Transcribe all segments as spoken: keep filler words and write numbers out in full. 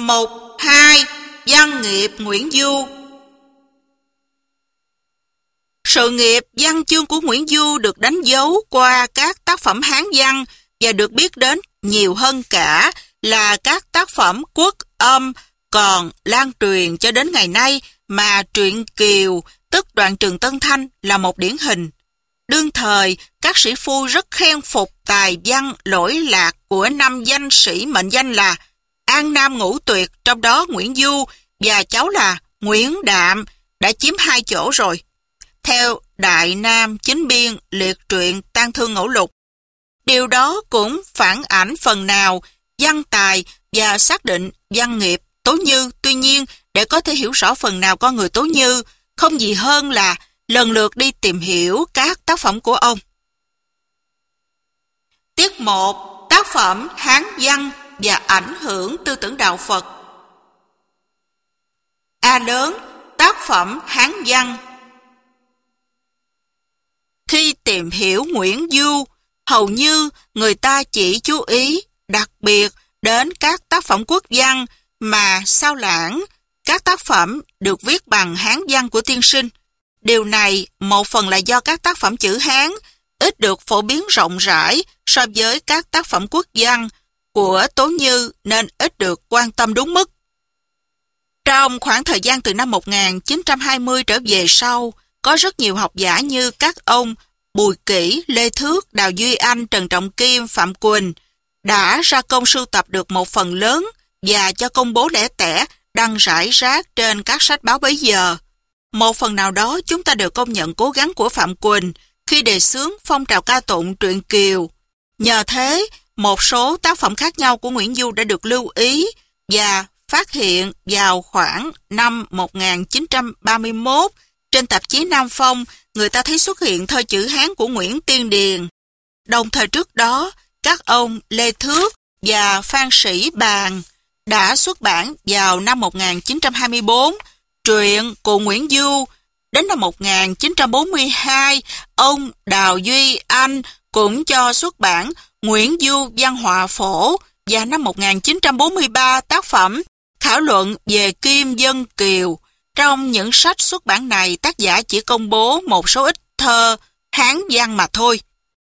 Mục hai. Văn nghiệp Nguyễn Du. Sự nghiệp văn chương của Nguyễn Du được đánh dấu qua các tác phẩm Hán văn và được biết đến nhiều hơn cả là các tác phẩm quốc âm còn lan truyền cho đến ngày nay, mà truyện Kiều, tức Đoạn Trường Tân Thanh, là một điển hình. Đương thời, các sĩ phu rất khen phục tài văn lỗi lạc của năm danh sĩ mệnh danh là An Nam Ngũ Tuyệt, trong đó Nguyễn Du và cháu là Nguyễn Đạm đã chiếm hai chỗ rồi. Theo Đại Nam Chính Biên liệt truyện Tang Thương Ngẫu Lục, điều đó cũng phản ảnh phần nào văn tài và xác định văn nghiệp Tố Như. Tuy nhiên, để có thể hiểu rõ phần nào con người Tố Như, không gì hơn là lần lượt đi tìm hiểu các tác phẩm của ông. Tiết một. Tác phẩm Hán văn và ảnh hưởng tư tưởng đạo Phật. A lớn. Tác phẩm Hán văn. Khi tìm hiểu Nguyễn Du, hầu như người ta chỉ chú ý đặc biệt đến các tác phẩm quốc văn, mà sao lãng các tác phẩm được viết bằng Hán văn của tiên sinh. Điều này một phần là do các tác phẩm chữ Hán ít được phổ biến rộng rãi so với các tác phẩm quốc văn của Tố Như nên ít được quan tâm đúng mức. Trong khoảng thời gian từ năm một nghìn chín trăm hai mươi trở về sau, có rất nhiều học giả như các ông Bùi Kỷ, Lê Thước, Đào Duy Anh, Trần Trọng Kim, Phạm Quỳnh đã ra công sưu tập được một phần lớn và cho công bố lẻ tẻ, đăng rải rác trên các sách báo bấy giờ. Một phần nào đó chúng ta đều công nhận cố gắng của Phạm Quỳnh khi đề xướng phong trào ca tụng truyện Kiều. Nhờ thế, một số tác phẩm khác nhau của Nguyễn Du đã được lưu ý và phát hiện vào khoảng năm một nghìn chín trăm ba mươi mốt. Trên tạp chí Nam Phong, người ta thấy xuất hiện thơ chữ Hán của Nguyễn Tiên Điền. Đồng thời trước đó, các ông Lê Thước và Phan Sĩ Bàn đã xuất bản vào năm một nghìn chín trăm hai mươi tư truyện của Nguyễn Du. Đến năm một nghìn chín trăm bốn mươi hai, ông Đào Duy Anh cũng cho xuất bản Nguyễn Du Văn Họa Phổ, và năm một nghìn chín trăm bốn mươi ba tác phẩm Thảo luận về Kim Dân Kiều. Trong những sách xuất bản này, tác giả chỉ công bố một số ít thơ Hán văn mà thôi.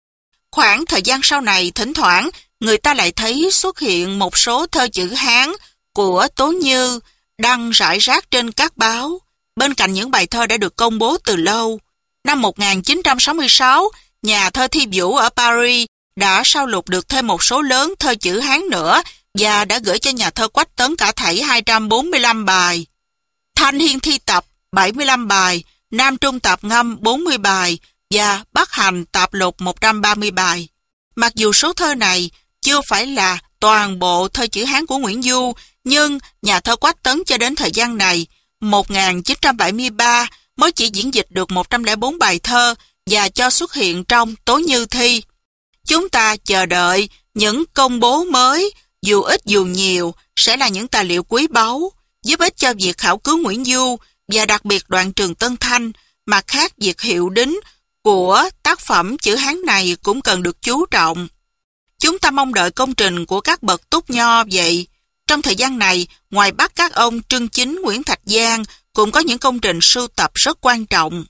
Khoảng thời gian sau này, thỉnh thoảng người ta lại thấy xuất hiện một số thơ chữ Hán của Tố Như đăng rải rác trên các báo, bên cạnh những bài thơ đã được công bố từ lâu. Năm một nghìn chín trăm sáu mươi sáu, nhà thơ Thi Vũ ở Paris đã sao lục được thêm một số lớn thơ chữ Hán nữa và đã gửi cho nhà thơ Quách Tấn cả thảy hai trăm bốn mươi lăm bài. Thanh Hiên thi tập bảy mươi lăm bài, Nam Trung tạp ngâm bốn mươi bài và Bắc Hành tạp lục một trăm ba mươi bài. Mặc dù số thơ này chưa phải là toàn bộ thơ chữ Hán của Nguyễn Du, nhưng nhà thơ Quách Tấn cho đến thời gian này, một nghìn chín trăm bảy mươi ba, mới chỉ diễn dịch được một trăm lẻ bốn bài thơ và cho xuất hiện trong Tố Như thi. Chúng ta chờ đợi những công bố mới, dù ít dù nhiều, sẽ là những tài liệu quý báu, giúp ích cho việc khảo cứu Nguyễn Du và đặc biệt Đoạn Trường Tân Thanh. Mặt khác, việc hiệu đính của tác phẩm chữ Hán này cũng cần được chú trọng. Chúng ta mong đợi công trình của các bậc túc nho vậy. Trong thời gian này, ngoài Bắc, các ông Trương Chính, Nguyễn Thạch Giang cũng có những công trình sưu tập rất quan trọng.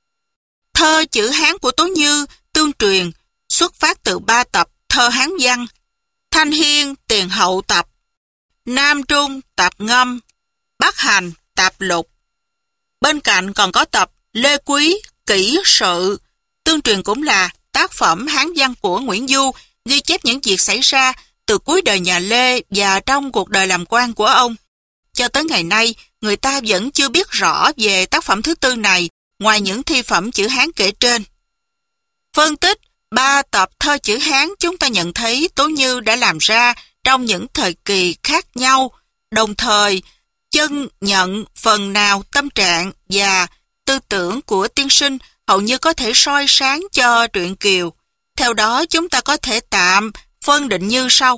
Thơ chữ Hán của Tố Như tương truyền xuất phát từ ba tập thơ Hán văn: Thanh Hiên Tiền Hậu tập, Nam Trung tạp ngâm, Bắc Hành tạp lục. Bên cạnh còn có tập Lê Quý Kỷ sự, tương truyền cũng là tác phẩm Hán văn của Nguyễn Du, ghi chép những việc xảy ra từ cuối đời nhà Lê và trong cuộc đời làm quan của ông. Cho tới ngày nay, người ta vẫn chưa biết rõ về tác phẩm thứ tư này, ngoài những thi phẩm chữ Hán kể trên. Phân tích ba tập thơ chữ Hán, chúng ta nhận thấy Tố Như đã làm ra trong những thời kỳ khác nhau, đồng thời chân nhận phần nào tâm trạng và tư tưởng của tiên sinh hầu như có thể soi sáng cho truyện Kiều. Theo đó, chúng ta có thể tạm phân định như sau.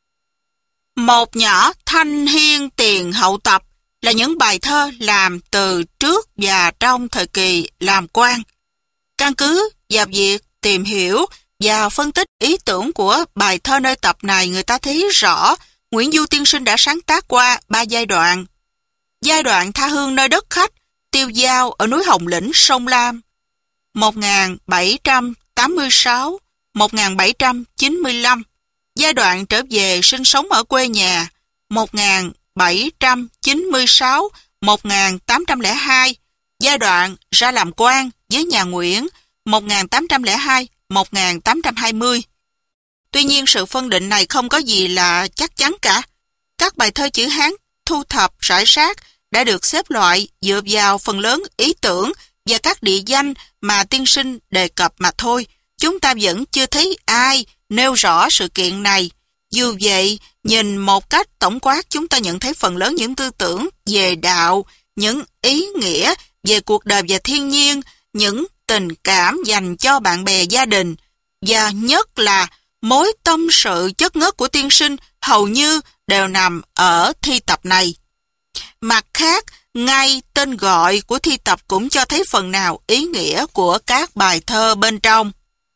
Một nhỏ Thanh Hiên Tiền Hậu tập là những bài thơ làm từ trước và trong thời kỳ làm quan. Căn cứ vào việc tìm hiểu và phân tích ý tưởng của bài thơ nơi tập này, người ta thấy rõ Nguyễn Du tiên sinh đã sáng tác qua ba giai đoạn. Giai đoạn tha hương nơi đất khách, tiêu dao ở núi Hồng Lĩnh, sông Lam, một nghìn bảy trăm tám mươi sáu đến một nghìn bảy trăm chín mươi lăm. Giai đoạn trở về sinh sống ở quê nhà, một nghìn bảy trăm chín mươi sáu đến một nghìn tám trăm lẻ hai. Giai đoạn ra làm quan với nhà Nguyễn, một nghìn tám trăm lẻ hai đến một nghìn tám trăm hai mươi. Tuy nhiên sự phân định này không có gì là chắc chắn cả. Các bài thơ chữ Hán thu thập rải rác đã được xếp loại dựa vào phần lớn ý tưởng và các địa danh mà tiên sinh đề cập mà thôi. Chúng ta vẫn chưa thấy ai nêu rõ sự kiện này. Dù vậy, nhìn một cách tổng quát, chúng ta nhận thấy phần lớn những tư tưởng về đạo, những ý nghĩa về cuộc đời và thiên nhiên, những tình cảm dành cho bạn bè gia đình, và nhất là mối tâm sự chất ngất của tiên sinh hầu như đều nằm ở thi tập này. Mặt khác, ngay tên gọi của thi tập cũng cho thấy phần nào ý nghĩa của các bài thơ bên trong.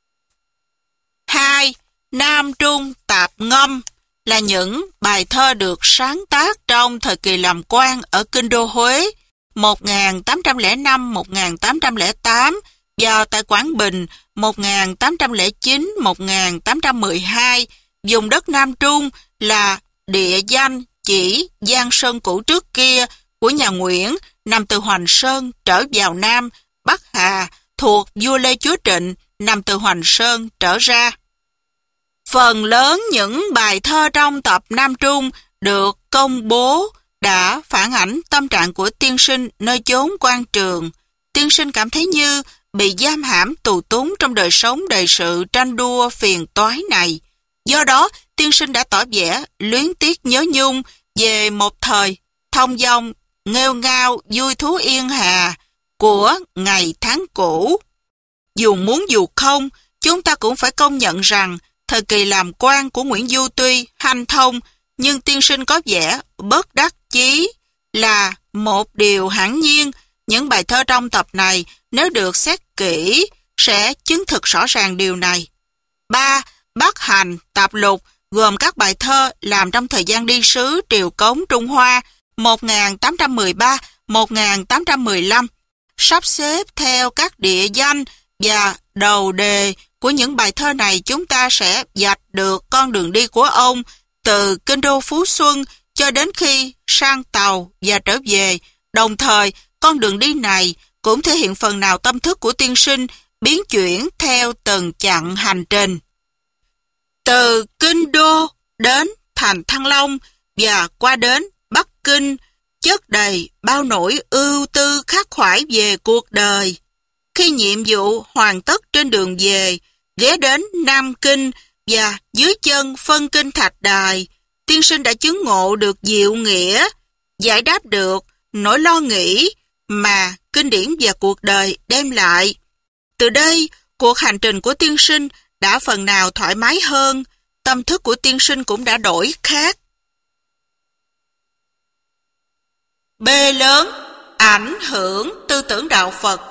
hai. Nam Trung Tạp Ngâm là những bài thơ được sáng tác trong thời kỳ làm quan ở Kinh đô Huế một nghìn tám trăm lẻ năm đến một nghìn tám trăm lẻ tám và tại Quảng Bình một nghìn tám trăm lẻ chín đến một nghìn tám trăm mười hai. Vùng đất Nam Trung là địa danh chỉ Giang Sơn cũ trước kia của nhà Nguyễn, nằm từ Hoành Sơn trở vào Nam. Bắc Hà thuộc vua Lê Chúa Trịnh, nằm từ Hoành Sơn trở ra. Phần lớn những bài thơ trong tập Nam Trung được công bố đã phản ảnh tâm trạng của tiên sinh nơi chốn quan trường. Tiên sinh cảm thấy như bị giam hãm tù túng trong đời sống đầy sự tranh đua phiền toái này. Do đó, tiên sinh đã tỏ vẻ luyến tiếc nhớ nhung về một thời thông dong, nghêu ngao, vui thú yên hà của ngày tháng cũ. Dù muốn dù không, chúng ta cũng phải công nhận rằng thời kỳ làm quan của Nguyễn Du tuy hanh thông, nhưng tiên sinh có vẻ bất đắc chí là một điều hiển nhiên. Những bài thơ trong tập này, nếu được xét kỹ, sẽ chứng thực rõ ràng điều này. ba. Bát Hành Tạp Lục gồm các bài thơ làm trong thời gian đi sứ Triều Cống Trung Hoa một nghìn tám trăm mười ba đến một nghìn tám trăm mười lăm, sắp xếp theo các địa danh và đầu đề của những bài thơ này. Chúng ta sẽ vạch được con đường đi của ông từ Kinh đô Phú Xuân cho đến khi sang tàu và trở về. Đồng thời, con đường đi này cũng thể hiện phần nào tâm thức của tiên sinh biến chuyển theo từng chặng hành trình. Từ Kinh đô đến thành Thăng Long và qua đến Bắc Kinh, chất đầy bao nỗi ưu tư khắc khoải về cuộc đời. Khi nhiệm vụ hoàn tất trên đường về, ghé đến Nam Kinh và dưới chân phân kinh thạch đài, tiên sinh đã chứng ngộ được diệu nghĩa, giải đáp được nỗi lo nghĩ mà kinh điển và cuộc đời đem lại. Từ đây, cuộc hành trình của tiên sinh đã phần nào thoải mái hơn, tâm thức của tiên sinh cũng đã đổi khác. B lớn, ảnh hưởng tư tưởng đạo Phật.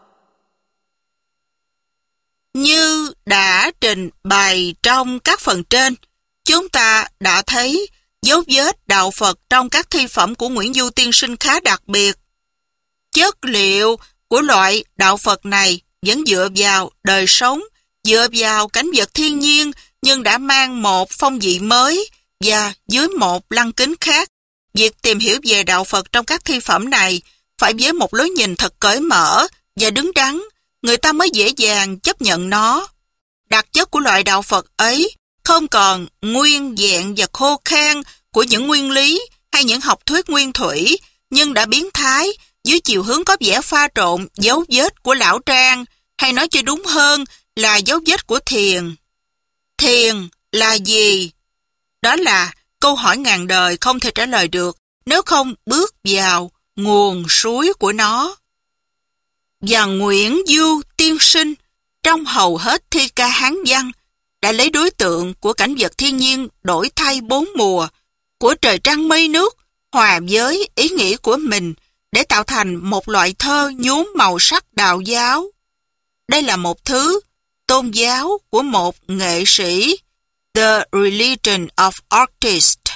Như đã trình bày trong các phần trên, chúng ta đã thấy dấu vết đạo Phật trong các thi phẩm của Nguyễn Du tiên sinh khá đặc biệt. Chất liệu của loại đạo Phật này vẫn dựa vào đời sống, dựa vào cảnh vật thiên nhiên, nhưng đã mang một phong vị mới và dưới một lăng kính khác. Việc tìm hiểu về đạo Phật trong các thi phẩm này phải với một lối nhìn thật cởi mở và đứng đắn, người ta mới dễ dàng chấp nhận nó. Đặc chất của loại đạo Phật ấy không còn nguyên vẹn và khô khan của những nguyên lý hay những học thuyết nguyên thủy, nhưng đã biến thái dưới chiều hướng có vẻ pha trộn dấu vết của lão trang, hay nói cho đúng hơn là dấu vết của thiền. Thiền là gì? Đó là câu hỏi ngàn đời không thể trả lời được nếu không bước vào nguồn suối của nó. Và Nguyễn Du tiên sinh trong hầu hết thi ca Hán văn đã lấy đối tượng của cảnh vật thiên nhiên đổi thay bốn mùa, của trời trăng mây nước hòa với ý nghĩ của mình để tạo thành một loại thơ nhuốm màu sắc đạo giáo. Đây là một thứ tôn giáo của một nghệ sĩ, The Religion of Artist,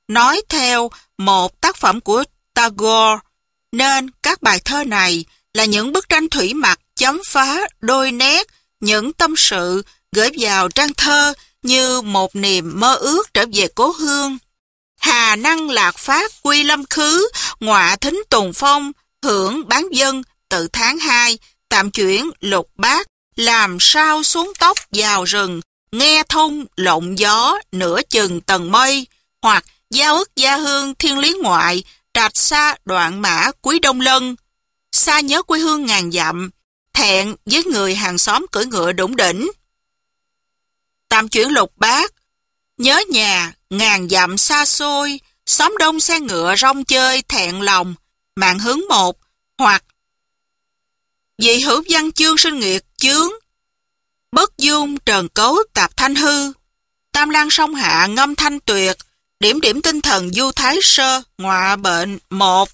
nói theo một tác phẩm của Tagore, nên các bài thơ này là những bức tranh thủy mặc chấm phá đôi nét, những tâm sự gửi vào trang thơ như một niềm mơ ước trở về cố hương. Hà năng lạc phát quy lâm khứ, ngọa thính tùng phong, hưởng bán dân tự tháng hai, tạm chuyển lục bát, làm sao xuống tóc vào rừng, nghe thông lộng gió nửa chừng tầng mây, hoặc giao ức gia hương thiên lý ngoại, trạch xa đoạn mã quý đông lân, xa nhớ quê hương ngàn dặm, thẹn với người hàng xóm cưỡi ngựa đủng đỉnh. Tạm chuyển lục bát, nhớ nhà ngàn dặm xa xôi, xóm đông xe ngựa rong chơi thẹn lòng, mạng hướng một, hoặc dị hữu văn chương sinh nghiệt chướng, bất dung trần cấu tạp thanh hư, tam lan sông hạ ngâm thanh tuyệt, điểm điểm tinh thần du thái sơ ngọa bệnh một.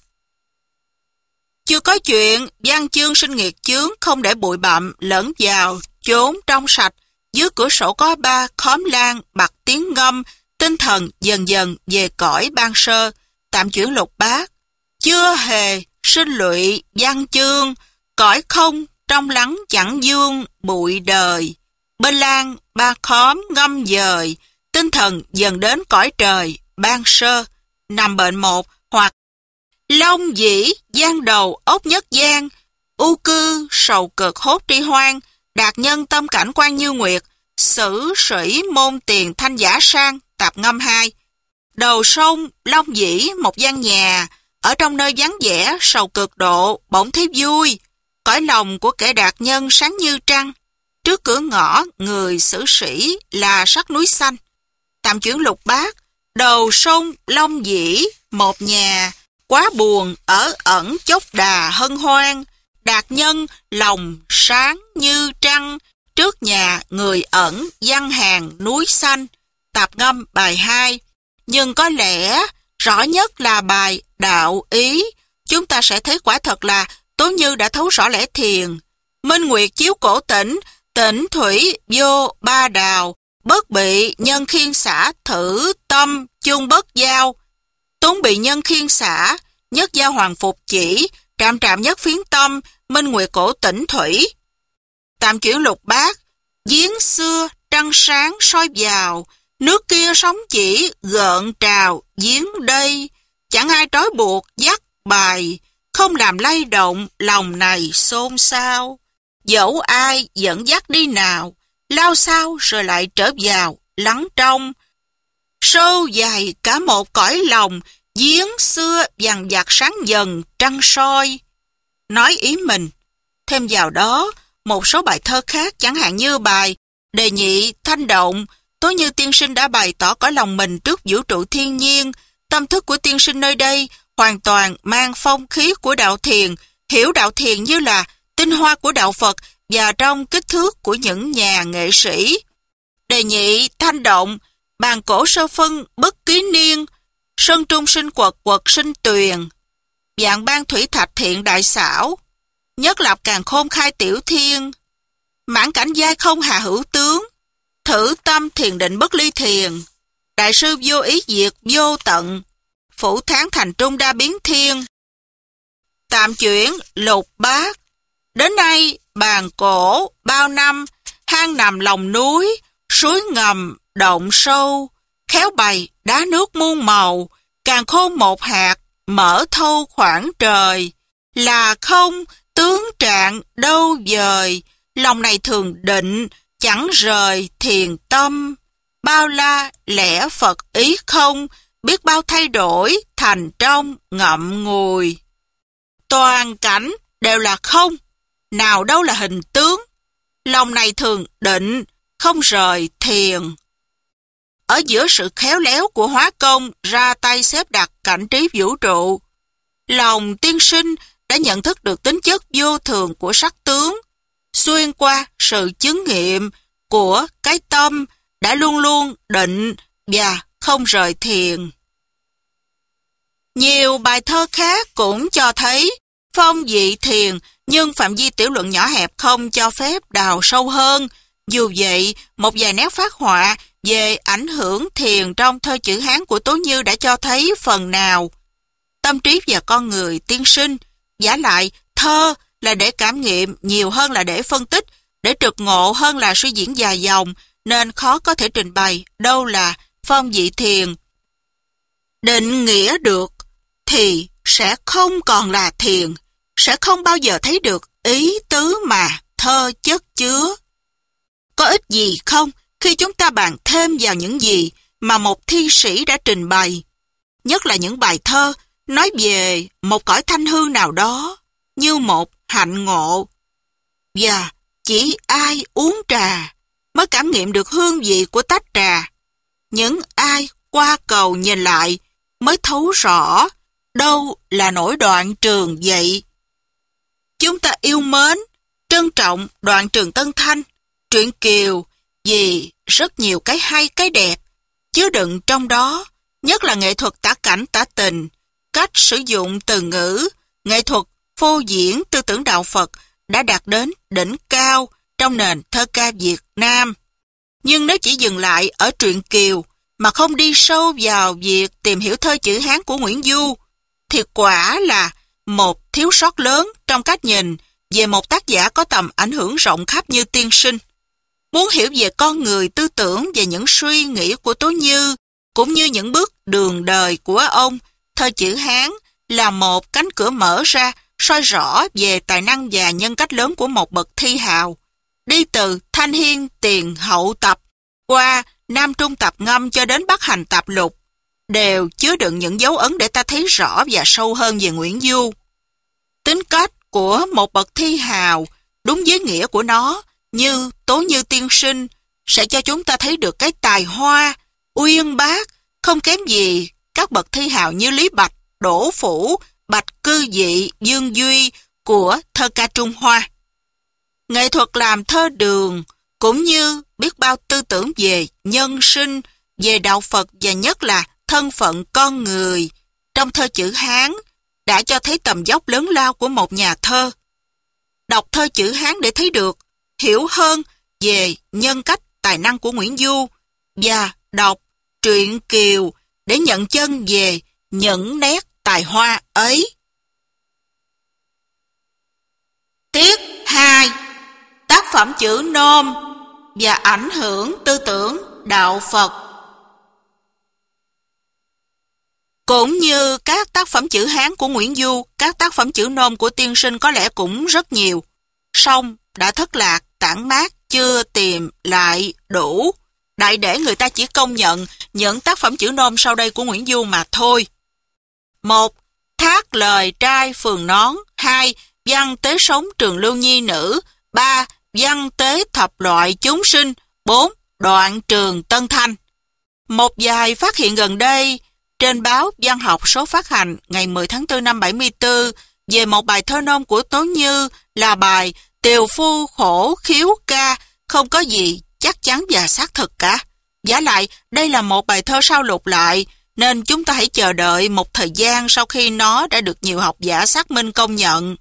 Chưa có chuyện văn chương sinh nghiệt chướng, không để bụi bặm lẫn vào chốn trong sạch, dưới cửa sổ có ba khóm lan bặt tiếng ngâm, tinh thần dần dần về cõi ban sơ. Tạm chuyển lục bát, chưa hề sinh lụy văn chương, cõi không trong lắng chẳng dương bụi đời, bên lan ba khóm ngâm dời, tinh thần dần đến cõi trời ban sơ. Nằm bệnh một, hoặc long dĩ giang đầu ốc nhất giang, u cư sầu cực hốt tri hoang, đạt nhân tâm cảnh quan như nguyệt, sử sĩ môn tiền thanh giả sang, tạp ngâm hai. Đầu sông long dĩ một gian nhà, ở trong nơi vắng vẻ sầu cực độ bỗng thấy vui, cõi lòng của kẻ đạt nhân sáng như trăng, trước cửa ngõ người sử sĩ là sắc núi xanh. Tạm chuyển lục bát, đầu sông long dĩ một nhà, quá buồn ở ẩn chốc đà hân hoan, đạt nhân lòng sáng như trăng, trước nhà người ẩn văn hàng núi xanh. Tạp ngâm bài hai. Nhưng có lẽ rõ nhất là bài đạo ý, chúng ta sẽ thấy quả thật là Tố Như đã thấu rõ lẽ thiền. Minh nguyệt chiếu cổ tỉnh, tỉnh thủy vô ba đào, bất bị nhân khiên xả thử tâm chung bất giao. Tốn bị nhân khiên xả, nhất giao hoàng phục chỉ, trạm trạm nhất phiến tâm, minh nguyệt cổ tỉnh thủy. Tạm chuyển lục bát, giếng xưa trăng sáng soi vào, nước kia sóng chỉ gợn trào giếng đây, chẳng ai trói buộc dắt bài, không làm lay động lòng này xôn xao. Dẫu ai dẫn dắt đi nào, lao sao rồi lại trở vào lắng trong. Sâu dài cả một cõi lòng, giếng xưa vằn vặt sáng dần trăng soi. Nói ý mình, thêm vào đó một số bài thơ khác, chẳng hạn như bài Đề nhị thanh động, Tố Như tiên sinh đã bày tỏ cõi lòng mình trước vũ trụ thiên nhiên. Tâm thức của tiên sinh nơi đây hoàn toàn mang phong khí của đạo thiền, hiểu đạo thiền như là tinh hoa của đạo Phật và trong kích thước của những nhà nghệ sĩ. Đề nhị thanh động, bàn cổ sơ phân bất ký niên, sơn trung sinh quật quật sinh tuyền, dạng ban thủy thạch thiện đại xảo, nhất lập càn khôn khai tiểu thiên, mãn cảnh giai không hà hữu tướng, thử tâm thiền định bất ly thiền, đại sư vô ý diệt vô tận, phủ tháng thành trung đa biến thiên. Tạm chuyển lục bát, đến nay bàn cổ bao năm, hang nằm lòng núi, suối ngầm động sâu, khéo bày đá nước muôn màu, càn khôn một hạt mở thâu khoảng trời, là không tướng trạng đâu dời, lòng này thường định chẳng rời thiền tâm, bao la lẽ Phật ý không, biết bao thay đổi thành trong ngậm ngùi. Toàn cảnh đều là không, nào đâu là hình tướng, lòng này thường định không rời thiền. Ở giữa sự khéo léo của hóa công ra tay xếp đặt cảnh trí vũ trụ, lòng tiên sinh đã nhận thức được tính chất vô thường của sắc tướng, xuyên qua sự chứng nghiệm của cái tâm đã luôn luôn định và không rời thiền. Nhiều bài thơ khác cũng cho thấy phong vị thiền, nhưng phạm vi tiểu luận nhỏ hẹp không cho phép đào sâu hơn. Dù vậy, một vài nét phác họa về ảnh hưởng thiền trong thơ chữ Hán của Tố Như đã cho thấy phần nào tâm trí và con người tiên sinh. Vả lại, thơ là để cảm nghiệm nhiều hơn là để phân tích, để trực ngộ hơn là suy diễn dài dòng, nên khó có thể trình bày đâu là phong vị thiền. Định nghĩa được thì sẽ không còn là thiền, sẽ không bao giờ thấy được ý tứ mà thơ chất chứa. Có ích gì không khi chúng ta bàn thêm vào những gì mà một thi sĩ đã trình bày, nhất là những bài thơ nói về một cõi thanh hư nào đó như một hạnh ngộ. Và chỉ ai uống trà mới cảm nghiệm được hương vị của tách trà. Những ai qua cầu nhìn lại mới thấu rõ đâu là nỗi Đoạn Trường vậy. Chúng ta yêu mến, trân trọng Đoạn Trường Tân Thanh, truyện Kiều vì rất nhiều cái hay cái đẹp chứa đựng trong đó, nhất là nghệ thuật tả cảnh tả tình, cách sử dụng từ ngữ, nghệ thuật phô diễn tư tưởng đạo Phật đã đạt đến đỉnh cao trong nền thơ ca Việt Nam. Nhưng nếu chỉ dừng lại ở truyện Kiều mà không đi sâu vào việc tìm hiểu thơ chữ Hán của Nguyễn Du, thì quả là một thiếu sót lớn trong cách nhìn về một tác giả có tầm ảnh hưởng rộng khắp như tiên sinh. Muốn hiểu về con người, tư tưởng và những suy nghĩ của Tố Như, cũng như những bước đường đời của ông, thơ chữ Hán là một cánh cửa mở ra soi rõ về tài năng và nhân cách lớn của một bậc thi hào. Đi từ Thanh Hiên Tiền Hậu tập qua Nam Trung tập ngâm cho đến Bắc Hành tập lục đều chứa đựng những dấu ấn để ta thấy rõ và sâu hơn về Nguyễn Du. Tính cách của một bậc thi hào đúng với nghĩa của nó như Tố Như tiên sinh sẽ cho chúng ta thấy được cái tài hoa uyên bác không kém gì các bậc thi hào như Lý Bạch, Đỗ Phủ, Bạch Cư Dị, Dương Duy của thơ ca Trung Hoa. Nghệ thuật làm thơ đường cũng như biết bao tư tưởng về nhân sinh, về đạo Phật và nhất là thân phận con người trong thơ chữ Hán đã cho thấy tầm dốc lớn lao của một nhà thơ. Đọc thơ chữ Hán để thấy được, hiểu hơn về nhân cách tài năng của Nguyễn Du và đọc truyện Kiều để nhận chân về những nét tài hoa ấy. Tiết hai. Tác phẩm chữ nôm và ảnh hưởng tư tưởng đạo Phật. Cũng như các tác phẩm chữ Hán của Nguyễn Du, các tác phẩm chữ nôm của tiên sinh có lẽ cũng rất nhiều, song đã thất lạc, tản mát, chưa tìm lại đủ, đại để người ta chỉ công nhận những tác phẩm chữ nôm sau đây của Nguyễn Du mà thôi. Một. Thác lời trai phường nón. Hai. Văn tế sống trường lưu nhi nữ. Ba. Văn tế thập loại chúng sinh. Bốn. Đoạn trường Tân Thanh. Một vài phát hiện gần đây trên báo Văn học số phát hành ngày mười tháng tư năm bảy mươi tư về một bài thơ nôm của Tố Như là bài Tiều Phu Khổ Khiếu Ca, không có gì chắc chắn và xác thực cả. Vả lại, đây là một bài thơ sao lục lại, nên chúng ta hãy chờ đợi một thời gian sau khi nó đã được nhiều học giả xác minh công nhận.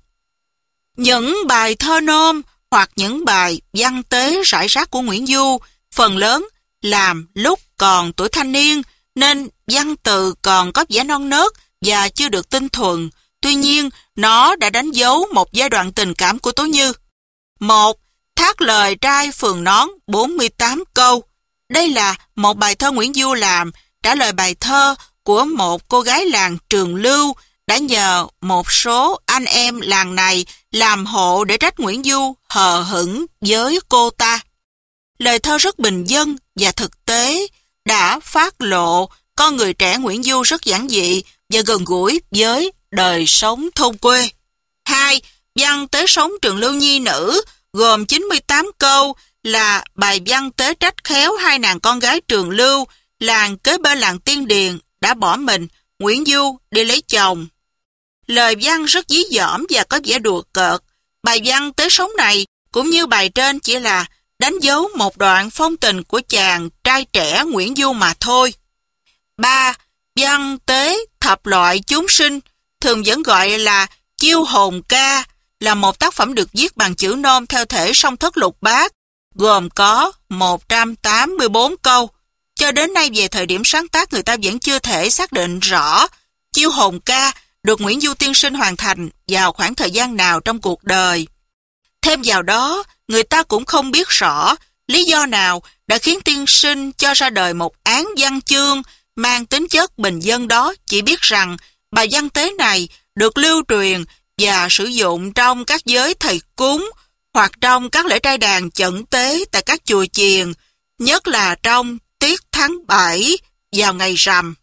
Những bài thơ nôm hoặc những bài văn tế rải rác của Nguyễn Du phần lớn làm lúc còn tuổi thanh niên, nên văn từ còn có vẻ non nớt và chưa được tinh thuần. Tuy nhiên, nó đã đánh dấu một giai đoạn tình cảm của Tố Như. Một. Thác lời trai phường nón bốn mươi tám câu. Đây là một bài thơ Nguyễn Du làm trả lời bài thơ của một cô gái làng Trường Lưu đã nhờ một số anh em làng này làm hộ để trách Nguyễn Du hờ hững với cô ta. Lời thơ rất bình dân và thực tế đã phát lộ con người trẻ Nguyễn Du rất giản dị và gần gũi với đời sống thôn quê. Hai. Văn tế sống trường lưu nhi nữ gồm chín mươi tám câu là bài văn tế trách khéo hai nàng con gái Trường Lưu, làng kế bên làng Tiên Điền đã bỏ mình Nguyễn Du đi lấy chồng. Lời văn rất dí dỏm và có vẻ đùa cợt. Bài văn tế sống này cũng như bài trên chỉ là đánh dấu một đoạn phong tình của chàng trai trẻ Nguyễn Du mà thôi. Ba. Văn tế thập loại chúng sinh, thường vẫn gọi là chiêu hồn ca, là một tác phẩm được viết bằng chữ nôm theo thể song thất lục bát, gồm có một trăm tám mươi bốn câu. cho đến nay về thời điểm sáng tác người ta vẫn chưa thể xác định rõ chiêu hồn ca được Nguyễn Du tiên sinh hoàn thành vào khoảng thời gian nào trong cuộc đời. Thêm vào đó, người ta cũng không biết rõ lý do nào đã khiến tiên sinh cho ra đời một án văn chương mang tính chất bình dân đó, chỉ biết rằng bài văn tế này được lưu truyền và sử dụng trong các giới thầy cúng hoặc trong các lễ trai đàn chẩn tế tại các chùa chiền, nhất là trong tiết tháng bảy vào ngày rằm.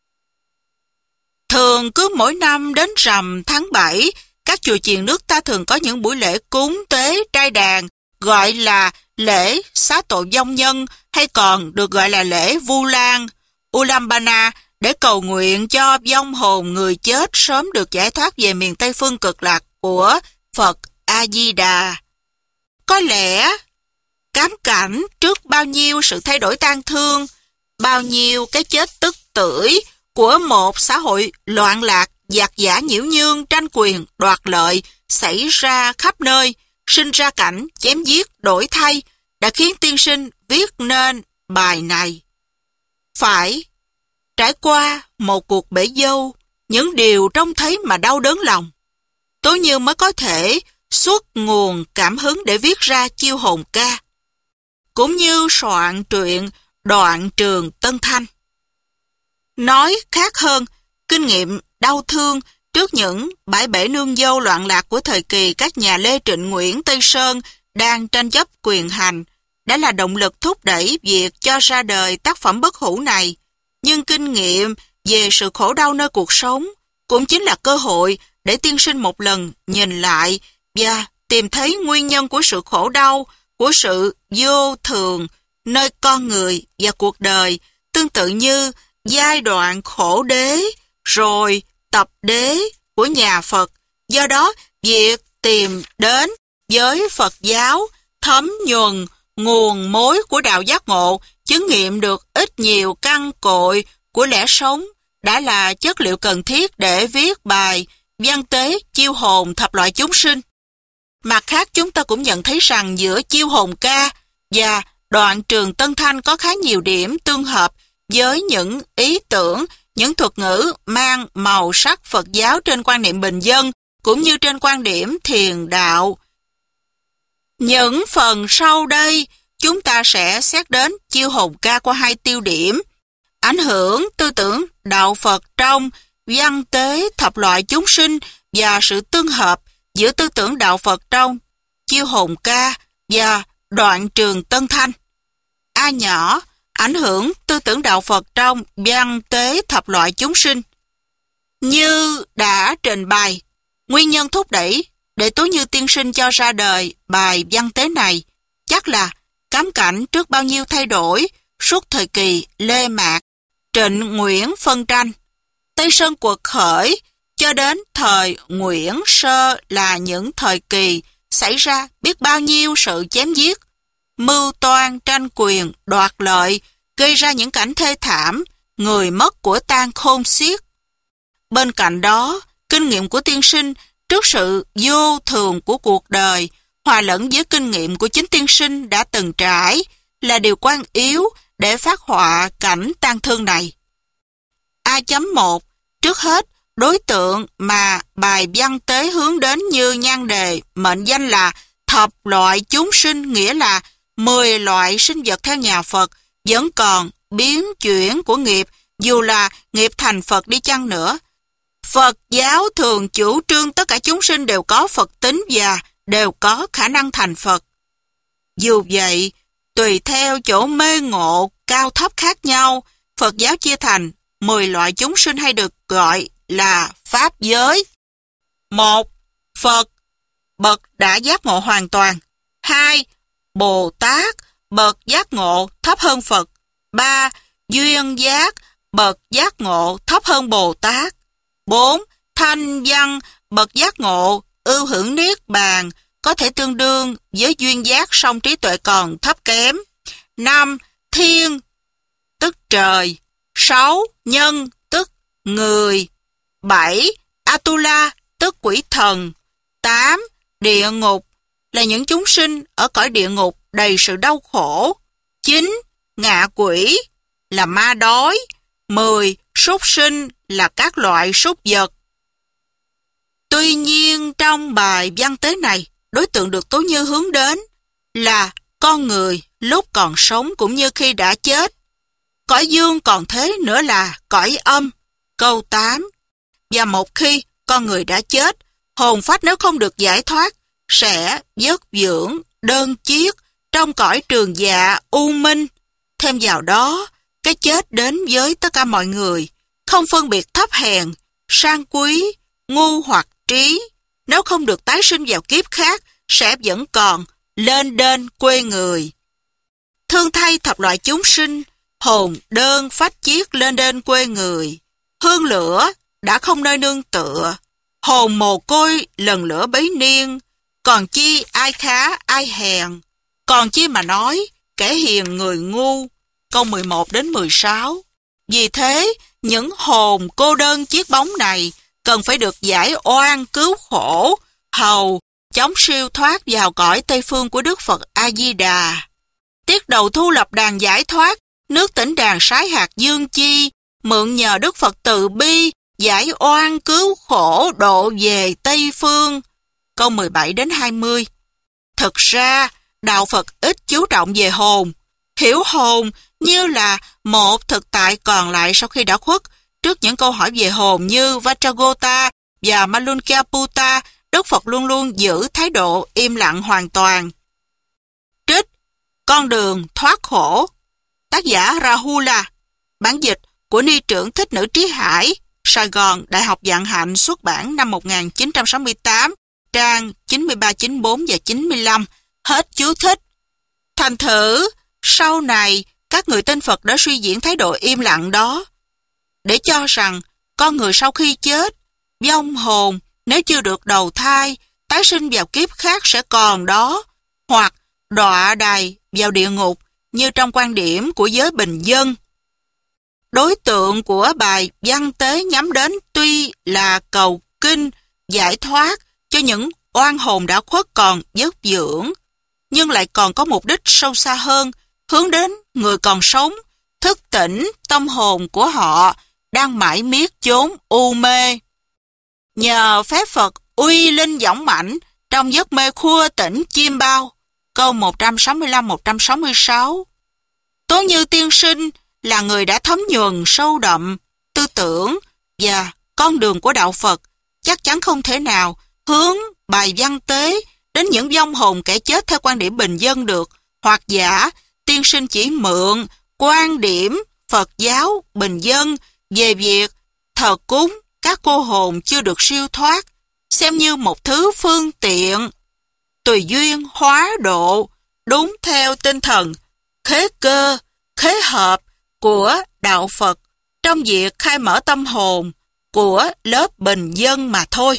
Thường cứ mỗi năm đến rằm tháng bảy, các chùa chiền nước ta thường có những buổi lễ cúng tế trai đàn gọi là lễ xá tội vong nhân, hay còn được gọi là lễ Vu Lan, Ulambana, để cầu nguyện cho vong hồn người chết sớm được giải thoát về miền Tây phương cực lạc của Phật A-di-đà. Có lẽ cám cảnh trước bao nhiêu sự thay đổi tang thương, bao nhiêu cái chết tức tưởi của một xã hội loạn lạc, giặc giả nhiễu nhương, tranh quyền, đoạt lợi xảy ra khắp nơi, sinh ra cảnh chém giết đổi thay, đã khiến tiên sinh viết nên bài này. Phải trải qua một cuộc bể dâu, những điều trông thấy mà đau đớn lòng, Tố Như mới có thể xuất nguồn cảm hứng để viết ra chiêu hồn ca, cũng như soạn truyện Đoạn Trường Tân Thanh. Nói khác hơn, kinh nghiệm đau thương trước những bãi bể nương dâu loạn lạc của thời kỳ các nhà Lê Trịnh Nguyễn Tây Sơn đang tranh chấp quyền hành đã là động lực thúc đẩy việc cho ra đời tác phẩm bất hủ này. Nhưng kinh nghiệm về sự khổ đau nơi cuộc sống cũng chính là cơ hội để tiên sinh một lần nhìn lại và tìm thấy nguyên nhân của sự khổ đau, của sự vô thường nơi con người và cuộc đời, tương tự như giai đoạn khổ đế rồi tập đế của nhà Phật. Do đó, việc tìm đến với Phật giáo thấm nhuần nguồn mối của đạo giác ngộ, chứng nghiệm được ít nhiều căn cội của lẽ sống đã là chất liệu cần thiết để viết bài văn tế chiêu hồn thập loại chúng sinh. Mặt khác, chúng ta cũng nhận thấy rằng giữa chiêu hồn ca và Đoạn Trường Tân Thanh có khá nhiều điểm tương hợp với những ý tưởng, những thuật ngữ mang màu sắc Phật giáo trên quan niệm bình dân, cũng như trên quan điểm thiền đạo. Những phần sau đây, chúng ta sẽ xét đến chiêu hồn ca qua hai tiêu điểm: ảnh hưởng tư tưởng đạo Phật trong văn tế thập loại chúng sinh và sự tương hợp giữa tư tưởng đạo Phật trong chiêu hồn ca và Đoạn Trường Tân Thanh. A nhỏ, ảnh hưởng tư tưởng đạo Phật trong văn tế thập loại chúng sinh. Như đã trình bày, nguyên nhân thúc đẩy để Tố Như tiên sinh cho ra đời bài văn tế này chắc là cám cảnh trước bao nhiêu thay đổi suốt thời kỳ Lê Mạc, Trịnh Nguyễn phân tranh, Tây Sơn quật khởi cho đến thời Nguyễn Sơ là những thời kỳ xảy ra biết bao nhiêu sự chém giết, mưu toan tranh quyền đoạt lợi, gây ra những cảnh thê thảm, người mất của tang khôn xiết. Bên cạnh đó, kinh nghiệm của tiên sinh trước sự vô thường của cuộc đời hòa lẫn với kinh nghiệm của chính tiên sinh đã từng trải là điều quan yếu để phát họa cảnh tang thương này. A một. Trước hết, đối tượng mà bài văn tế hướng đến như nhan đề mệnh danh là thập loại chúng sinh, nghĩa là mười loại sinh vật theo nhà Phật vẫn còn biến chuyển của nghiệp, dù là nghiệp thành Phật đi chăng nữa. Phật giáo thường chủ trương tất cả chúng sinh đều có Phật tính và đều có khả năng thành Phật. Dù vậy, tùy theo chỗ mê ngộ cao thấp khác nhau, Phật giáo chia thành mười loại chúng sinh hay được gọi là Pháp giới. Một. Phật, bậc đã giác ngộ hoàn toàn. Hai. Bồ Tát, bậc giác ngộ thấp hơn Phật. Ba. Duyên giác, bậc giác ngộ thấp hơn Bồ Tát. Bốn. Thanh văn, bậc giác ngộ ưu hưởng niết bàn, có thể tương đương với duyên giác song trí tuệ còn thấp kém. Năm. Thiên, tức trời. Sáu. Nhân, tức người. Bảy. Atula, tức quỷ thần. Tám. Địa ngục, là những chúng sinh ở cõi địa ngục đầy sự đau khổ. Chín. Ngạ quỷ, là ma đói, mười. Súc sinh là các loại súc vật. Tuy nhiên trong bài văn tế này, đối tượng được Tố Như hướng đến là con người lúc còn sống cũng như khi đã chết. Cõi dương còn thế nữa là cõi âm. Câu tám. Và một khi con người đã chết, hồn phách nếu không được giải thoát, sẽ vất dưỡng, đơn chiếc trong cõi trường dạ u minh. Thêm vào đó, cái chết đến với tất cả mọi người, không phân biệt thấp hèn, sang quý, ngu hoặc trí. Nếu không được tái sinh vào kiếp khác, sẽ vẫn còn lên đên quê người. Thương thay thập loại chúng sinh, hồn đơn phách chiết lên đên quê người. Hương lửa đã không nơi nương tựa, hồn mồ côi lần lửa bấy niên. Còn chi ai khá ai hèn, còn chi mà nói kẻ hiền người ngu. Câu mười một đến mười sáu. Vì thế, những hồn cô đơn chiếc bóng này cần phải được giải oan cứu khổ, hầu chống siêu thoát vào cõi Tây Phương của Đức Phật A-di-đà. Tiết đầu thu lập đàn giải thoát, nước tỉnh đàn sái hạt dương chi, mượn nhờ Đức Phật từ bi, giải oan cứu khổ độ về Tây Phương. Câu mười bảy đến hai mươi. Thực ra, đạo Phật ít chú trọng về hồn, hiểu hồn như là một thực tại còn lại sau khi đã khuất. Trước những câu hỏi về hồn như Vajragota và Malunkyaputta, Đức Phật luôn luôn giữ thái độ im lặng hoàn toàn. Trích Con đường thoát khổ, tác giả Rahula, bản dịch của Ni trưởng Thích Nữ Trí Hải, Sài Gòn, Đại học Vạn Hạnh, xuất bản năm một nghìn chín trăm sáu mươi tám, trang chín mươi ba, chín mươi bốn và chín mươi lăm. Hết chú thích. Thành thử, sau này, các người tin Phật đã suy diễn thái độ im lặng đó, để cho rằng con người sau khi chết, vong hồn nếu chưa được đầu thai, tái sinh vào kiếp khác sẽ còn đó, hoặc đọa đày vào địa ngục như trong quan điểm của giới bình dân. Đối tượng của bài văn tế nhắm đến tuy là cầu kinh, giải thoát cho những oan hồn đã khuất còn vất dưỡng, nhưng lại còn có mục đích sâu xa hơn, hướng đến người còn sống, thức tỉnh tâm hồn của họ đang mãi miết chốn u mê. Nhờ phép Phật uy linh dõng mãnh trong giấc mê khua tỉnh chim bao. Câu một trăm sáu mươi lăm, một trăm sáu mươi sáu. Tố Như tiên sinh là người đã thấm nhuần sâu đậm tư tưởng và con đường của đạo Phật, chắc chắn không thể nào hướng bài văn tế đến những vong hồn kẻ chết theo quan điểm bình dân được, hoặc giả tiên sinh chỉ mượn quan điểm Phật giáo bình dân về việc thờ cúng các cô hồn chưa được siêu thoát, xem như một thứ phương tiện tùy duyên hóa độ, đúng theo tinh thần khế cơ, khế hợp của đạo Phật trong việc khai mở tâm hồn của lớp bình dân mà thôi.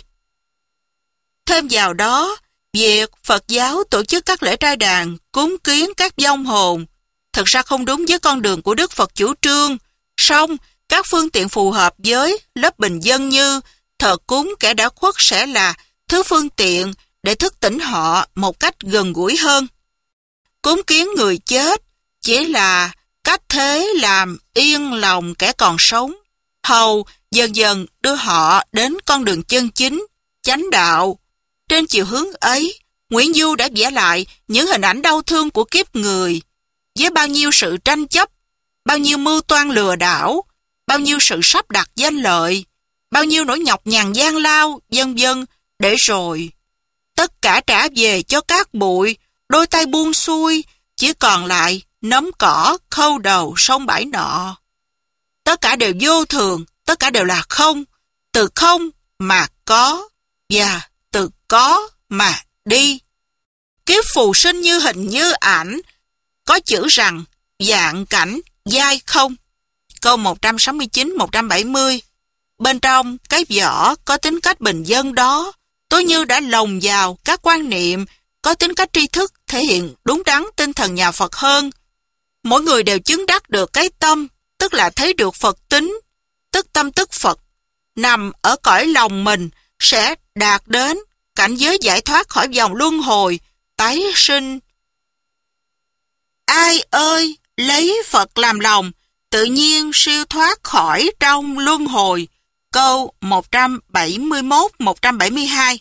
Thêm vào đó, việc Phật giáo tổ chức các lễ trai đàn cúng kiến các vong hồn thực ra không đúng với con đường của Đức Phật chủ trương, song các phương tiện phù hợp với lớp bình dân như thờ cúng kẻ đã khuất sẽ là thứ phương tiện để thức tỉnh họ một cách gần gũi hơn. Cúng kiến người chết chỉ là cách thế làm yên lòng kẻ còn sống, hầu dần dần đưa họ đến con đường chân chính, chánh đạo. Trên chiều hướng ấy, Nguyễn Du đã vẽ lại những hình ảnh đau thương của kiếp người, với bao nhiêu sự tranh chấp, bao nhiêu mưu toan lừa đảo, bao nhiêu sự sắp đặt danh lợi, bao nhiêu nỗi nhọc nhằn gian lao, vân vân, để rồi tất cả trả về cho cát bụi, đôi tay buông xuôi, chỉ còn lại nấm cỏ khâu đầu sông bãi nọ. Tất cả đều vô thường, tất cả đều là không, từ không mà có, và từ có mà đi. Kiếp phù sinh như hình như ảnh, có chữ rằng vạn cảnh giai không. Câu một trăm sáu mươi chín, một trăm bảy mươi. Bên trong cái vỏ có tính cách bình dân đó, Tố Như đã lồng vào các quan niệm có tính cách tri thức thể hiện đúng đắn tinh thần nhà Phật hơn. Mỗi người đều chứng đắc được cái tâm, tức là thấy được Phật tính, tức tâm tức Phật, nằm ở cõi lòng mình, sẽ đạt đến cảnh giới giải thoát khỏi vòng luân hồi, tái sinh. Ai ơi, lấy Phật làm lòng, tự tự nhiên siêu thoát khỏi trong luân hồi. Câu một trăm bảy mươi mốt một trăm bảy mươi hai.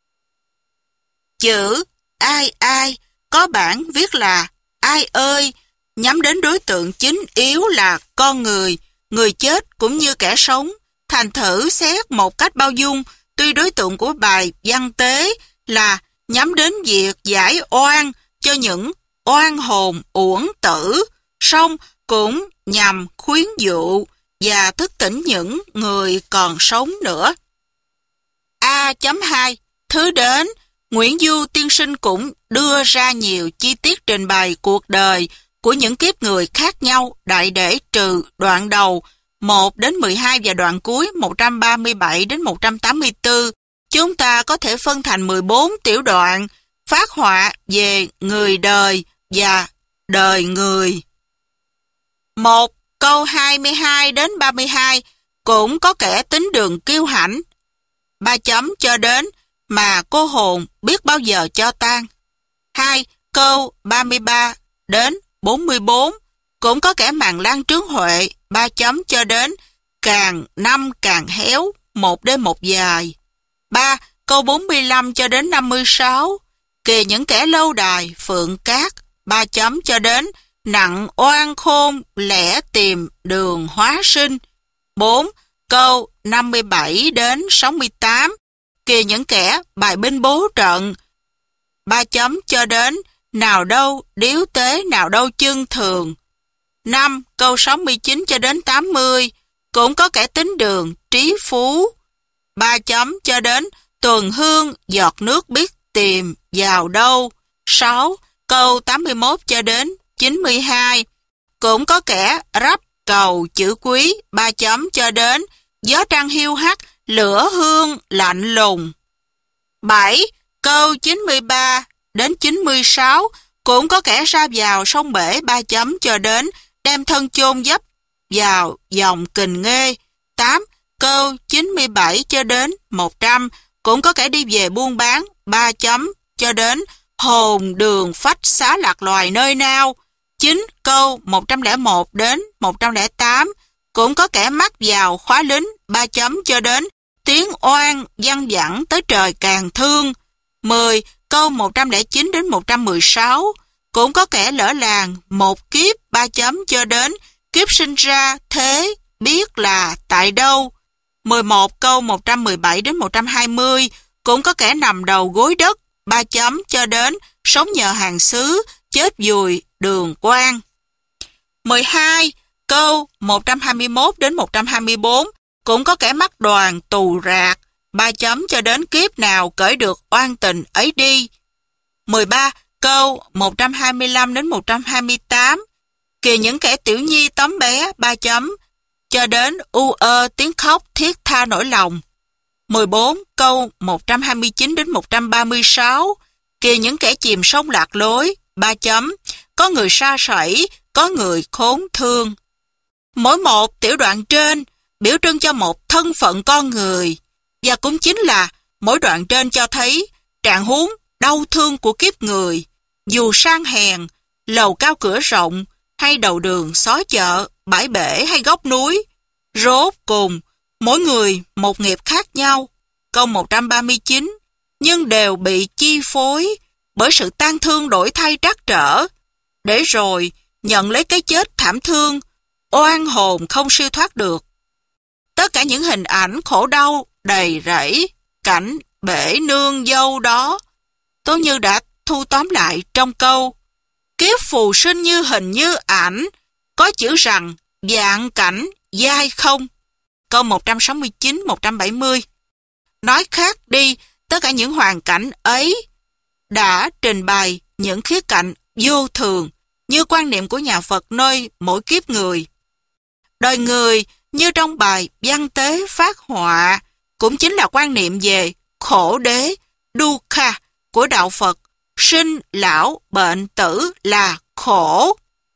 Chữ ai ai có bản viết là ai ơi, nhắm đến đối tượng chính yếu là con người, người chết cũng như kẻ sống. Thành thử xét một cách bao dung, tuy đối tượng của bài văn tế là nhắm đến việc giải oan cho những oan hồn uổng tử, song cũng nhằm khuyến dụ và thức tỉnh những người còn sống nữa. A hai. Thứ đến, Nguyễn Du tiên sinh cũng đưa ra nhiều chi tiết trình bày cuộc đời của những kiếp người khác nhau, đại để trừ đoạn đầu một đến mười hai và đoạn cuối một trăm ba mươi bảy đến một trăm tám mươi tư. Chúng ta có thể phân thành mười bốn tiểu đoạn phát họa về người đời và đời người. Một câu hai mươi hai đến ba mươi hai cũng có kẻ tính đường kiêu hãnh. Ba chấm cho đến mà cô hồn biết bao giờ cho tan. Hai câu ba mươi ba đến bốn mươi bốn cũng có kẻ màn lan trướng huệ. Ba chấm cho đến càng năm càng héo, một đêm một dài. Ba câu bốn mươi lăm cho đến năm mươi sáu kìa những kẻ lâu đài phượng cát. Ba chấm cho đến nặng oan khôn lẽ tìm đường hóa sinh. Bốn câu năm mươi bảy đến sáu mươi tám kìa những kẻ bài binh bố trận. Ba chấm cho đến nào đâu điếu tế, nào đâu chân thường. Năm câu sáu mươi chín cho đến tám mươi cũng có kẻ tính đường trí phú. Ba chấm cho đến tuần hương giọt nước biết tìm vào đâu. Sáu câu tám mươi mốt cho đến chín mươi hai cũng có kẻ rắp cầu chữ quý. Ba chấm cho đến gió trăng hiu hắt, lửa hương lạnh lùng. Bảy câu chín mươi ba đến chín mươi sáu cũng có kẻ ra vào sông bể. Ba chấm cho đến đem thân chôn dấp vào dòng Kình Nghê. Tám câu chín mươi bảy cho đến một trăm cũng có kẻ đi về buôn bán. Ba chấm cho đến hồn đường phách xá lạc loài nơi nào. Chín câu một trăm lẻ một đến một trăm lẻ tám cũng có kẻ mắc vào khóa lính. Ba chấm cho đến tiếng oan văng vẳng tới trời càng thương. Mười câu một trăm lẻ chín đến một trăm mười sáu cũng có kẻ lỡ làng một kiếp. Ba chấm cho đến kiếp sinh ra thế biết là tại đâu. Mười một câu một trăm mười bảy đến một trăm hai mươi cũng có kẻ nằm đầu gối đất. Ba chấm cho đến sống nhờ hàng xứ chết vùi đường quan. Mười hai câu một trăm hai mươi mốt đến một trăm hai mươi bốn cũng có kẻ mắc đoàn tù rạc. Ba chấm cho đến kiếp nào cởi được oan tình ấy đi. Mười ba câu một trăm hai mươi lăm đến một trăm hai mươi tám kìa những kẻ tiểu nhi tấm bé. Ba chấm cho đến u ơ tiếng khóc thiết tha nỗi lòng. Mười bốn câu một trăm hai mươi chín đến một trăm ba mươi sáu kìa những kẻ chìm sông lạc lối. Ba chấm có người sa sẩy, có người khốn thương. Mỗi một tiểu đoạn trên biểu trưng cho một thân phận con người, và cũng chính là mỗi đoạn trên cho thấy trạng huống đau thương của kiếp người, dù sang hèn, lầu cao cửa rộng, hay đầu đường xó chợ, bãi bể hay góc núi. Rốt cùng, mỗi người một nghiệp khác nhau. Câu một trăm ba mươi chín, nhưng đều bị chi phối bởi sự tang thương đổi thay trắc trở, để rồi nhận lấy cái chết thảm thương, oan hồn không siêu thoát được. Tất cả những hình ảnh khổ đau đầy rẫy cảnh bể nương dâu đó, tôi như đã thu tóm lại trong câu kiếp phù sinh như hình như ảnh, có chữ rằng vạn cảnh dai không. Câu một trăm sáu mươi chín một trăm bảy mươi. Nói khác đi, tất cả những hoàn cảnh ấy đã trình bày những khía cạnh vô thường như quan niệm của nhà Phật nơi mỗi kiếp người. Đời người như trong bài văn tế phát họa cũng chính là quan niệm về khổ đế, dukkha của đạo Phật. Sinh, lão, bệnh, tử là khổ.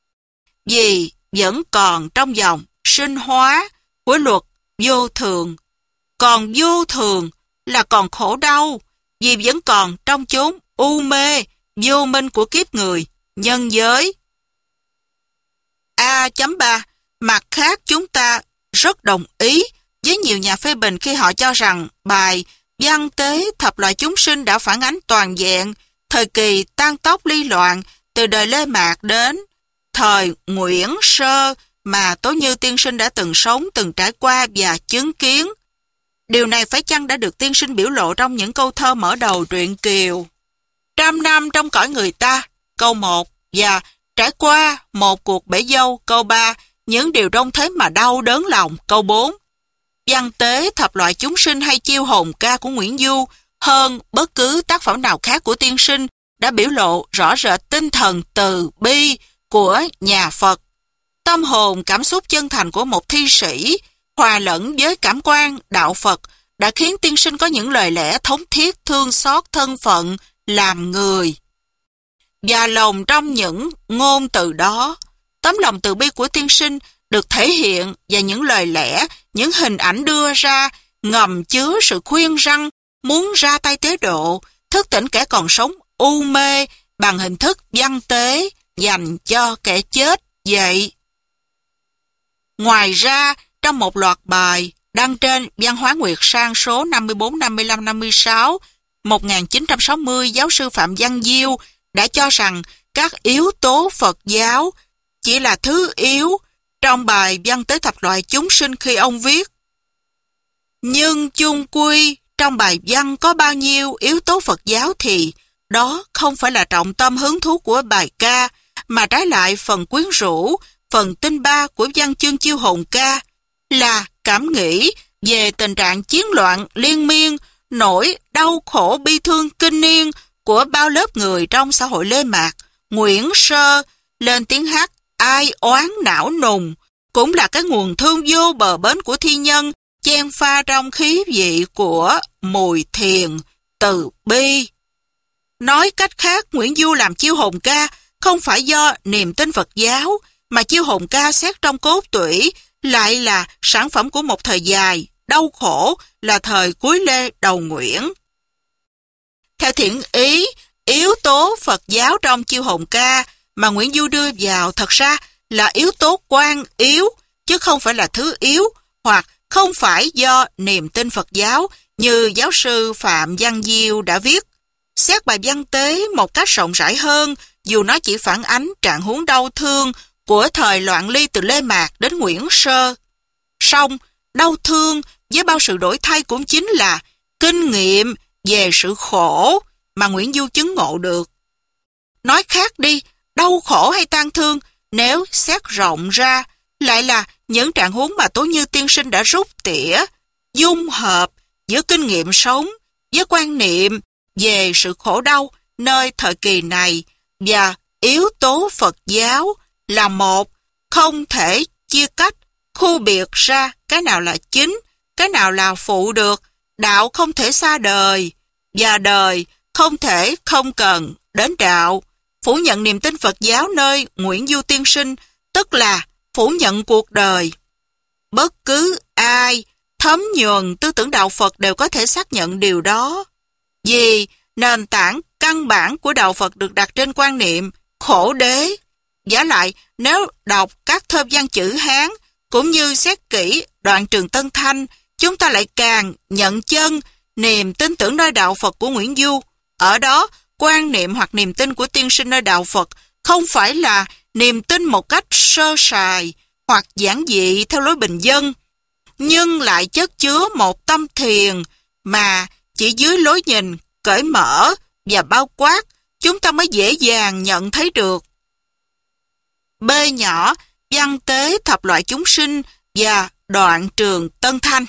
Vì vẫn còn trong dòng sinh hóa của luật vô thường. Còn vô thường là còn khổ đau, vì vẫn còn trong chốn u mê, vô minh của kiếp người, nhân giới. A chấm ba. Mặt khác, chúng ta rất đồng ý với nhiều nhà phê bình khi họ cho rằng bài Văn tế thập loại chúng sinh đã phản ánh toàn vẹn thời kỳ tan tóc ly loạn từ đời Lê Mạc đến thời Nguyễn Sơ mà Tố Như tiên sinh đã từng sống, từng trải qua và chứng kiến. Điều này phải chăng đã được tiên sinh biểu lộ trong những câu thơ mở đầu truyện Kiều? Trăm năm trong cõi người ta, câu một, và trải qua một cuộc bể dâu, câu ba, những điều trong thế mà đau đớn lòng, câu bốn. Văn tế thập loại chúng sinh hay chiêu hồn ca của Nguyễn Du hơn bất cứ tác phẩm nào khác của tiên sinh đã biểu lộ rõ rệt tinh thần từ bi của nhà Phật. Tâm hồn cảm xúc chân thành của một thi sĩ hòa lẫn với cảm quan đạo Phật đã khiến tiên sinh có những lời lẽ thống thiết thương xót thân phận làm người. Và lòng trong những ngôn từ đó, tấm lòng từ bi của tiên sinh được thể hiện và những lời lẽ, những hình ảnh đưa ra ngầm chứa sự khuyên răn muốn ra tay tế độ, thức tỉnh kẻ còn sống u mê bằng hình thức văn tế dành cho kẻ chết vậy. Ngoài ra, trong một loạt bài đăng trên Văn hóa Nguyệt Sang số năm mươi bốn, năm mươi lăm, năm mươi sáu, một nghìn chín trăm sáu mươi, giáo sư Phạm Văn Diêu đã cho rằng các yếu tố Phật giáo chỉ là thứ yếu trong bài Văn tế thập loại chúng sinh khi ông viết. Nhưng chung quy, trong bài văn có bao nhiêu yếu tố Phật giáo thì đó không phải là trọng tâm hứng thú của bài ca, mà trái lại phần quyến rũ, phần tinh ba của văn chương chiêu hồn ca là cảm nghĩ về tình trạng chiến loạn liên miên, nỗi đau khổ bi thương kinh niên của bao lớp người trong xã hội Lê Mạc, Nguyễn Sơ, lên tiếng hát ai oán não nùng, cũng là cái nguồn thương vô bờ bến của thi nhân, chen pha trong khí vị của mùi thiền, từ bi. Nói cách khác, Nguyễn Du làm chiêu hồn ca không phải do niềm tin Phật giáo, mà chiêu hồn ca xét trong cốt tủy lại là sản phẩm của một thời dài, đau khổ là thời cuối Lê đầu Nguyễn. Theo thiện ý, yếu tố Phật giáo trong chiêu hồn ca mà Nguyễn Du đưa vào thật ra là yếu tố quan yếu, chứ không phải là thứ yếu, hoặc không phải do niềm tin Phật giáo như giáo sư Phạm Văn Diêu đã viết. Xét bài văn tế một cách rộng rãi hơn, dù nó chỉ phản ánh trạng huống đau thương của thời loạn ly từ Lê Mạc đến Nguyễn Sơ. Song, đau thương với bao sự đổi thay cũng chính là kinh nghiệm về sự khổ mà Nguyễn Du chứng ngộ được. Nói khác đi, đau khổ hay tang thương, nếu xét rộng ra, lại là những trạng huống mà Tố Như tiên sinh đã rút tỉa, dung hợp giữa kinh nghiệm sống với quan niệm về sự khổ đau nơi thời kỳ này, và yếu tố Phật giáo là một, không thể chia cách, khu biệt ra cái nào là chính, cái nào là phụ được. Đạo không thể xa đời, và đời không thể không cần đến đạo. Phủ nhận niềm tin Phật giáo nơi Nguyễn Du tiên sinh, tức là phủ nhận cuộc đời. Bất cứ ai thấm nhuần tư tưởng đạo Phật đều có thể xác nhận điều đó. Vì nền tảng căn bản của đạo Phật được đặt trên quan niệm khổ đế. Giả lại, nếu đọc các thơ văn chữ Hán, cũng như xét kỹ đoạn Trường Tân Thanh, chúng ta lại càng nhận chân niềm tin tưởng nơi đạo Phật của Nguyễn Du. Ở đó, quan niệm hoặc niềm tin của tiên sinh nơi đạo Phật không phải là niềm tin một cách sơ sài hoặc giản dị theo lối bình dân, nhưng lại chất chứa một tâm thiền mà chỉ dưới lối nhìn cởi mở và bao quát chúng ta mới dễ dàng nhận thấy được. B nhỏ, văn tế thập loại chúng sinh và đoạn Trường Tân Thanh.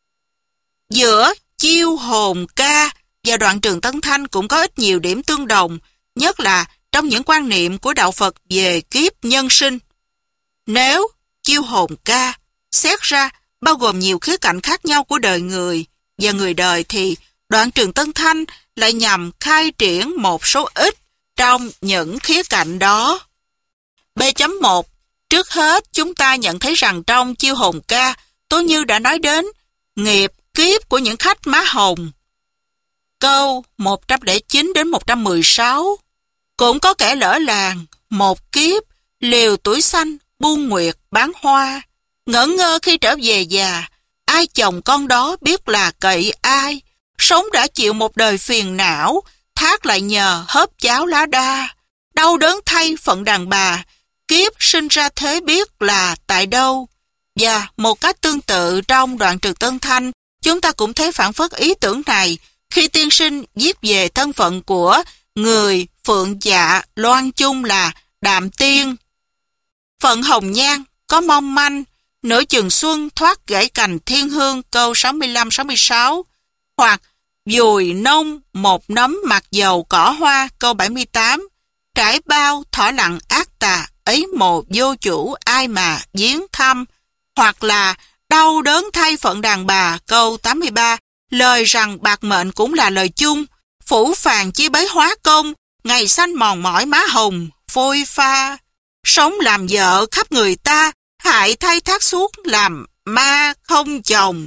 Giữa chiêu hồn ca và đoạn Trường Tân Thanh cũng có ít nhiều điểm tương đồng, nhất là trong những quan niệm của đạo Phật về kiếp nhân sinh. Nếu chiêu hồn ca xét ra bao gồm nhiều khía cạnh khác nhau của đời người và người đời, thì đoạn Trường Tân Thanh lại nhằm khai triển một số ít trong những khía cạnh đó. B một. Trước hết, chúng ta nhận thấy rằng trong chiêu hồn ca, Tố Như đã nói đến nghiệp kiếp của những khách má hồng. Câu một trăm lẻ chín đến một trăm mười sáu. Cũng có kẻ lỡ làng, một kiếp, liều tuổi xanh, buôn nguyệt bán hoa. Ngỡ ngơ khi trở về già, ai chồng con đó biết là cậy ai. Sống đã chịu một đời phiền não, thác lại nhờ hớp cháo lá đa. Đau đớn thay phận đàn bà, kiếp sinh ra thế biết là tại đâu. Và một cách tương tự trong đoạn Trường Tân Thanh, chúng ta cũng thấy phản phất ý tưởng này khi tiên sinh viết về thân phận của người phượng dạ loan chung là Đạm Tiên. Phận hồng nhan có mong manh, nửa chừng xuân thoát gãy cành thiên hương câu sáu mươi lăm sáu mươi sáu, hoặc dùi nông một nấm mặc dầu cỏ hoa câu bảy mươi tám, trải bao thỏ lặng ác tà ấy mồ vô chủ ai mà viếng thăm, hoặc là đau đớn thay phận đàn bà câu tám mươi ba, lời rằng bạc mệnh cũng là lời chung, phủ phàng chi bấy hóa công, ngày xanh mòn mỏi má hồng phôi pha, sống làm vợ khắp người ta, hại thay thác suốt làm ma không chồng.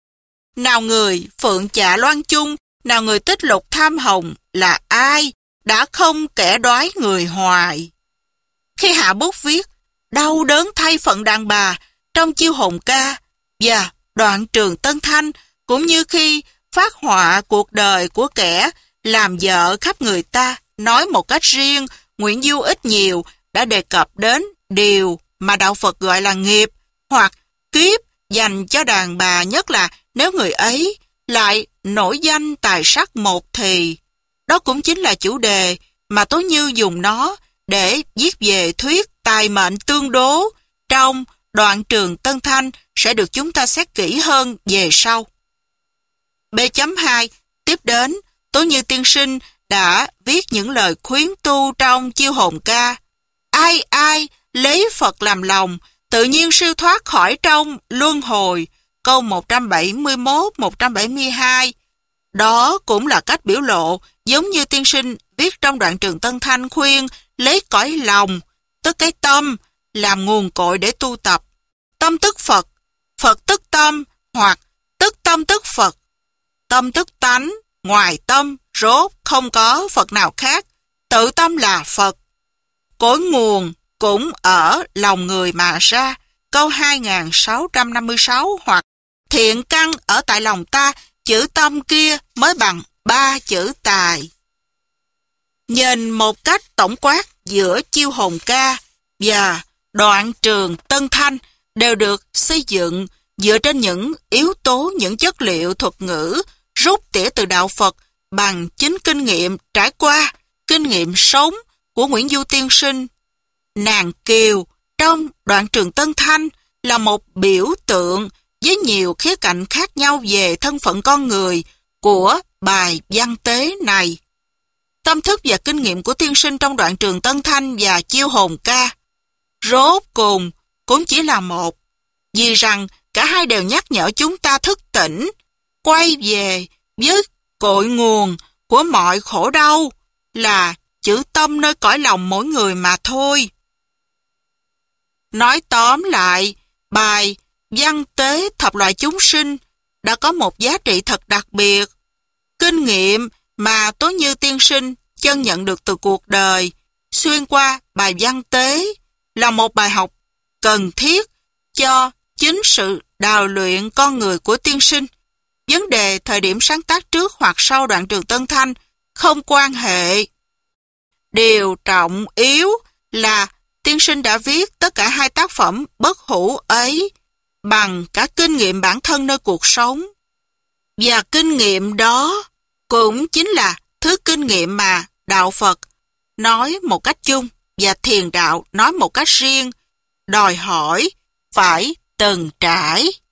Nào người phượng chạ loan chung, nào người tích lục tham hồng là ai, đã không kẻ đoái người hoài. Khi hạ bút viết đau đớn thay phận đàn bà trong chiêu hồn ca và đoạn Trường Tân Thanh, cũng như khi phát họa cuộc đời của kẻ làm vợ khắp người ta, nói một cách riêng, Nguyễn Du ít nhiều đã đề cập đến điều mà đạo Phật gọi là nghiệp hoặc kiếp dành cho đàn bà, nhất là nếu người ấy lại nổi danh tài sắc một thì. Đó cũng chính là chủ đề mà Tố Như dùng nó để viết về thuyết tài mệnh tương đố trong đoạn Trường Tân Thanh sẽ được chúng ta xét kỹ hơn về sau. B hai. Tiếp đến, Tố Như tiên sinh đã viết những lời khuyến tu trong chiêu hồn ca. Ai ai lấy Phật làm lòng, tự nhiên siêu thoát khỏi trong luân hồi, câu một trăm bảy mươi mốt một trăm bảy mươi hai. Đó cũng là cách biểu lộ giống như tiên sinh viết trong đoạn Trường Tân Thanh khuyên lấy cõi lòng, tức cái tâm, làm nguồn cội để tu tập. Tâm tức Phật, Phật tức tâm, hoặc tức tâm tức Phật. Tâm tức tánh, ngoài tâm, rốt không có Phật nào khác, tự tâm là Phật. Cội nguồn cũng ở lòng người mà ra, câu hai nghìn sáu trăm năm mươi sáu, hoặc thiện căn ở tại lòng ta, chữ tâm kia mới bằng ba chữ tài. Nhìn một cách tổng quát giữa chiêu hồn ca và đoạn Trường Tân Thanh đều được xây dựng dựa trên những yếu tố, những chất liệu thuật ngữ rút tỉa từ đạo Phật bằng chính kinh nghiệm trải qua, kinh nghiệm sống của Nguyễn Du tiên sinh. Nàng Kiều trong đoạn Trường Tân Thanh là một biểu tượng với nhiều khía cạnh khác nhau về thân phận con người của bài văn tế này. Tâm thức và kinh nghiệm của tiên sinh trong đoạn Trường Tân Thanh và chiêu hồn ca rốt cùng cũng chỉ là một, vì rằng cả hai đều nhắc nhở chúng ta thức tỉnh, quay về với cội nguồn của mọi khổ đau là chữ tâm nơi cõi lòng mỗi người mà thôi. Nói tóm lại, bài văn tế thập loại chúng sinh đã có một giá trị thật đặc biệt. Kinh nghiệm mà Tố Như tiên sinh chân nhận được từ cuộc đời xuyên qua bài văn tế là một bài học cần thiết cho chính sự đào luyện con người của tiên sinh. Vấn đề thời điểm sáng tác trước hoặc sau đoạn Trường Tân Thanh không quan hệ. Điều trọng yếu là tiên sinh đã viết tất cả hai tác phẩm bất hủ ấy bằng cả kinh nghiệm bản thân nơi cuộc sống. Và kinh nghiệm đó cũng chính là thứ kinh nghiệm mà đạo Phật nói một cách chung và thiền đạo nói một cách riêng, đòi hỏi phải từng trải.